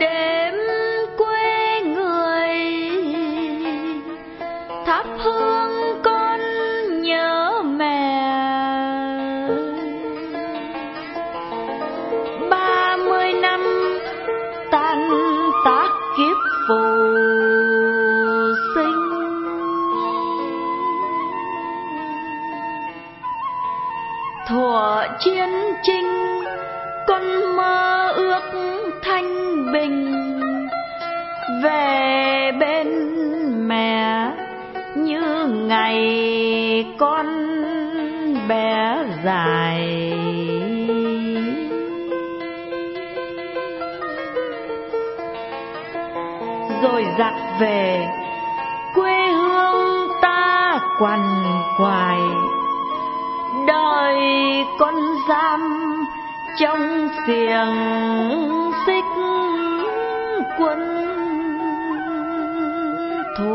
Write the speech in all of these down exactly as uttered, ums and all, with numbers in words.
đêm quê người thắp hương con nhớ mẹ. Ba mươi năm tan tác kiếp phù sinh, thuở chiến tranh con mơ ước thanh bình, về bên mẹ như ngày con bé dài. Rồi giặt về quê hương ta quằn quại, đời con giam trong xiềng xích quân thù.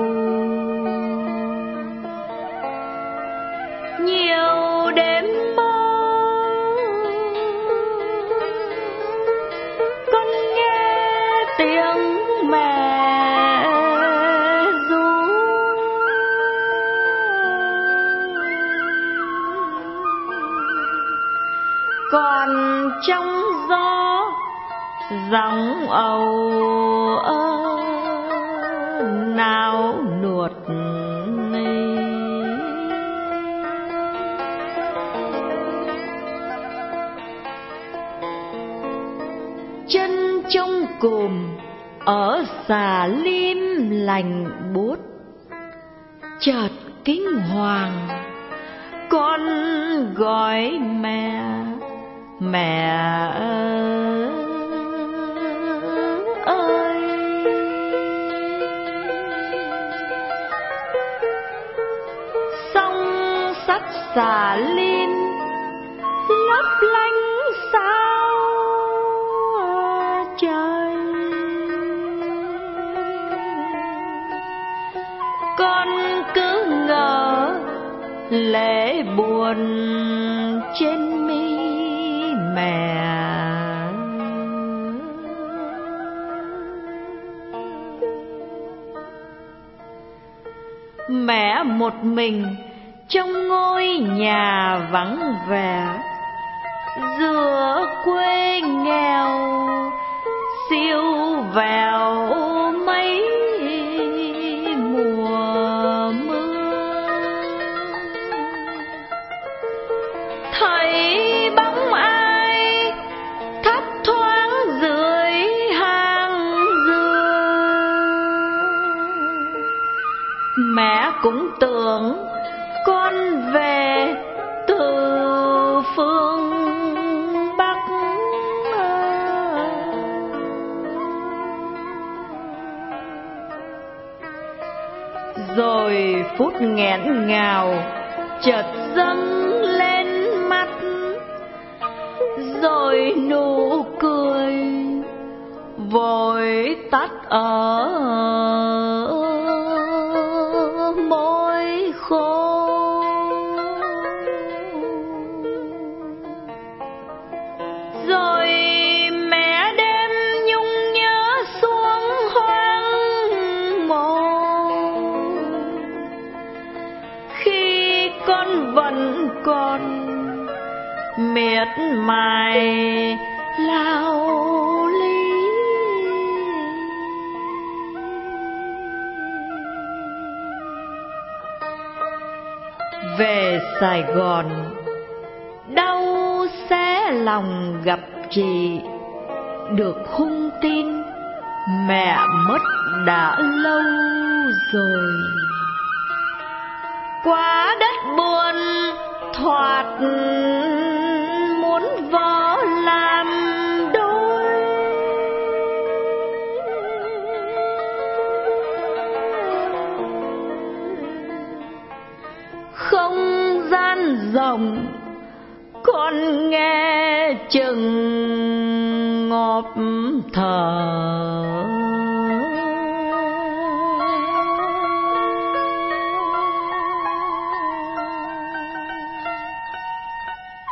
Nhiều đêm mơ con nghe tiếng mẹ ru, còn trong gió giọng ầu ơ nao nuột. Chân trong cùm ở xà lim lành buốt, chợt kinh hoàng con gọi mẹ, mẹ ơi. Song sắt xà lim lấp lánh sao trời, con cứ ngỡ lệ buồn trên mi mẹ. Mẹ một mình trong ngôi nhà vắng vẻ, giữa quê nghèo siêu vẹo mấy mùa mưa. Thấy bóng ai thấp thoáng dưới hàng dừa, mẹ cũng tưởng con về từ phương Bắc. Rồi phút nghẹn ngào chợt dâng lên mắt, rồi nụ cười vội tắt ở môi khô. Rồi mẹ đem nhung nhớ xuống hoang mộ, khi con vẫn còn miệt mài lao lý. Về Sài Gòn đau xé lòng gặp chị, được hung tin mẹ mất đã lâu rồi. Qua đất buồn thoạt muốn vỡ làm đôi, không gian rộng con nghe chừng ngộp thở.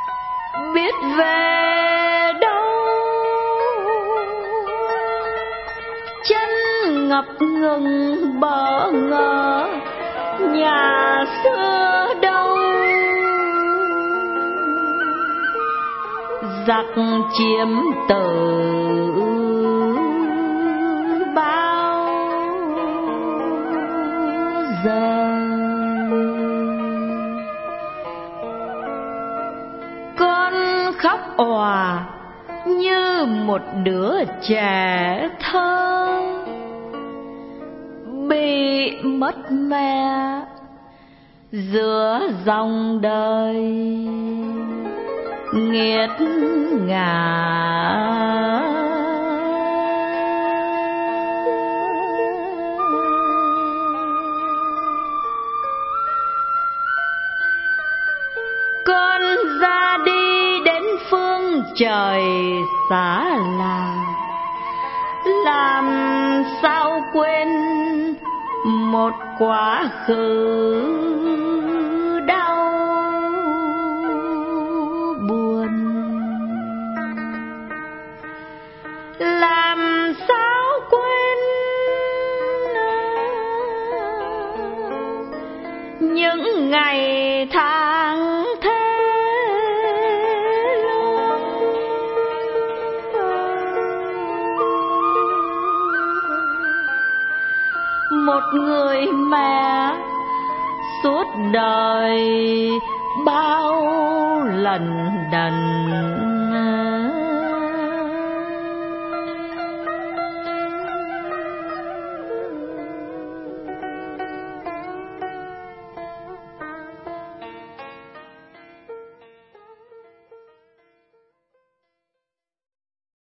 Biết về đâu ngập ngừng bỡ ngỡ nhà xưa đâu. Giặc chiếm từ bao giờ. Con khóc òa như một đứa trẻ thơ bị mất mẹ giữa dòng đời nghiệt ngã. Con ra đi đến phương trời xa lạ, làm sao quên một quá khứ đau buồn. Làm sao quên những ngày tháng thế lương. Một người mẹ suốt đời bao lần đần